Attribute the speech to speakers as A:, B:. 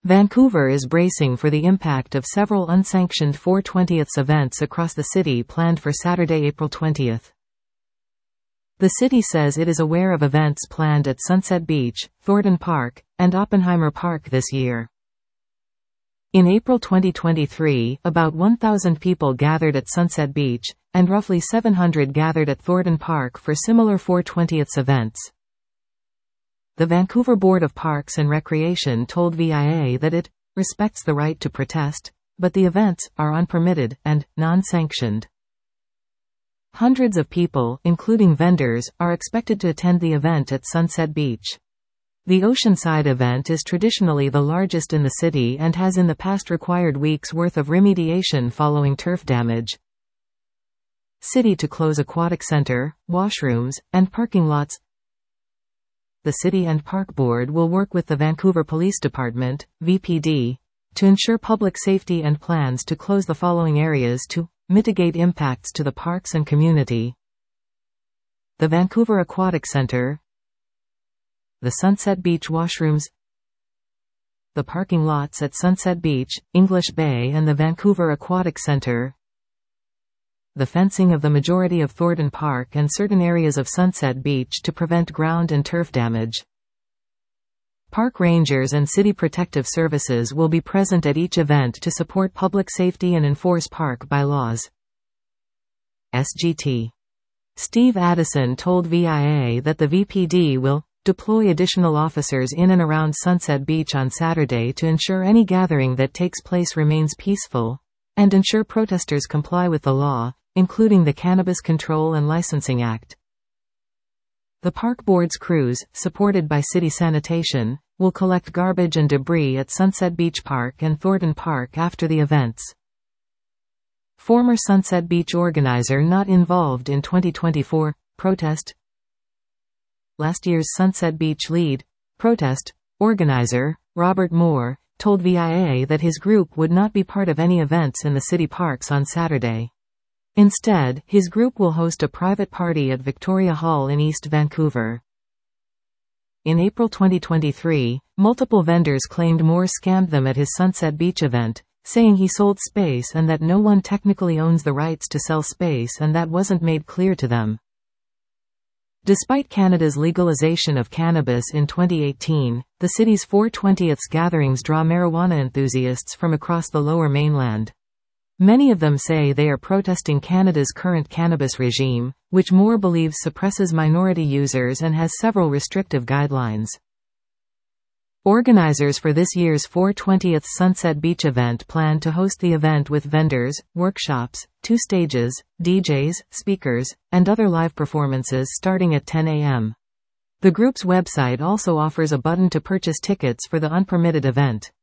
A: Vancouver is bracing for the impact of several unsanctioned 4/20th events across the city planned for Saturday, April 20th. The city says it is aware of events planned at Sunset Beach, Thornton Park, and Oppenheimer Park this year. In April 2023, about 1,000 people gathered at Sunset Beach, and roughly 700 gathered at Thornton Park for similar 4/20th events. The Vancouver Board of Parks and Recreation told VIA that it respects the right to protest, but the events are unpermitted and non-sanctioned. Hundreds of people, including vendors, are expected to attend the event at Sunset Beach. The Oceanside event is traditionally the largest in the city and has in the past required weeks' worth of remediation following turf damage. City to close aquatic center, washrooms, and parking lots. The City and Park Board will work with the Vancouver Police Department, VPD, to ensure public safety and plans to close the following areas to mitigate impacts to the parks and community: the Vancouver Aquatic Center, the Sunset Beach washrooms, the parking lots at Sunset Beach, English Bay and the Vancouver Aquatic Center, the fencing of the majority of Thornton Park and certain areas of Sunset Beach to prevent ground and turf damage. Park rangers and city protective services will be present at each event to support public safety and enforce park bylaws. SGT. Steve Addison told VIA that the VPD will deploy additional officers in and around Sunset Beach on Saturday to ensure any gathering that takes place remains peaceful, and ensure protesters comply with the law, including the Cannabis Control and Licensing Act. The Park Board's crews, supported by city sanitation, will collect garbage and debris at Sunset Beach Park and Thornton Park after the events. Former Sunset Beach organizer not involved in 2024 protest. Last year's Sunset Beach lead protest organizer, Robert Moore, told VIA that his group would not be part of any events in the city parks on Saturday. Instead, his group will host a private party at Victoria Hall in East Vancouver. In April 2023, multiple vendors claimed Moore scammed them at his Sunset Beach event, saying he sold space and that no one technically owns the rights to sell space and that wasn't made clear to them. Despite Canada's legalization of cannabis in 2018, the city's 4/20th gatherings draw marijuana enthusiasts from across the Lower Mainland. Many of them say they are protesting Canada's current cannabis regime, which Moore believes suppresses minority users and has several restrictive guidelines. Organizers for this year's 4/20th Sunset Beach event plan to host the event with vendors, workshops, 2 stages, DJs, speakers, and other live performances starting at 10 a.m. The group's website also offers a button to purchase tickets for the unpermitted event.